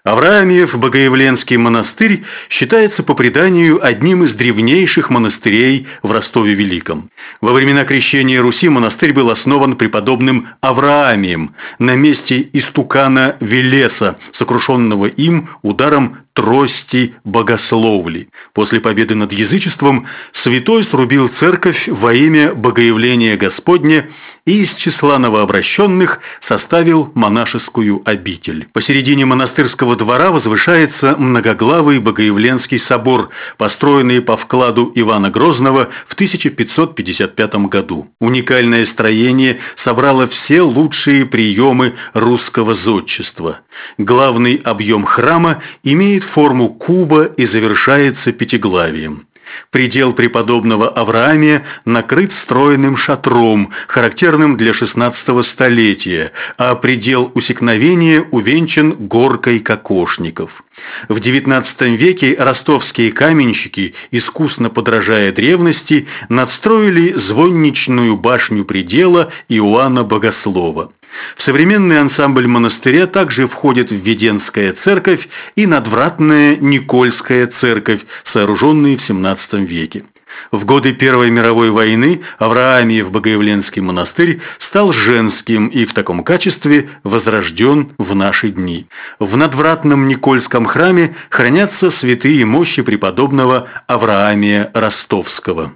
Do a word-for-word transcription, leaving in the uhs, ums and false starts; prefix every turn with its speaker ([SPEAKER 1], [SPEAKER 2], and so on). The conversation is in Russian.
[SPEAKER 1] Авраамиев Богоявленский монастырь считается по преданию одним из древнейших монастырей в Ростове-Великом. Во времена крещения Руси монастырь был основан преподобным Авраамием на месте истукана Велеса, сокрушенного им ударом трости богословли. После победы над язычеством святой срубил церковь во имя Богоявления Господня и из числа новообращенных составил монашескую обитель. Посередине монастырского двора возвышается многоглавый Богоявленский собор, построенный по вкладу Ивана Грозного в тысяча пятьсот пятьдесят пятом году. Уникальное строение собрало все лучшие приемы русского зодчества. Главный объем храма имеет форму куба и завершается пятиглавием. Предел преподобного Авраамия накрыт стройным шатром, характерным для шестнадцатого столетия, а предел усекновения увенчан горкой кокошников. В девятнадцатом веке ростовские каменщики, искусно подражая древности, надстроили звонничную башню предела Иоанна Богослова. В современный ансамбль монастыря также входит Введенская церковь и надвратная Никольская церковь, сооруженные в семнадцатом веке. В годы Первой мировой войны Авраамиев Богоявленский монастырь стал женским и в таком качестве возрожден в наши дни. В надвратном Никольском храме хранятся святые мощи преподобного Авраамия Ростовского.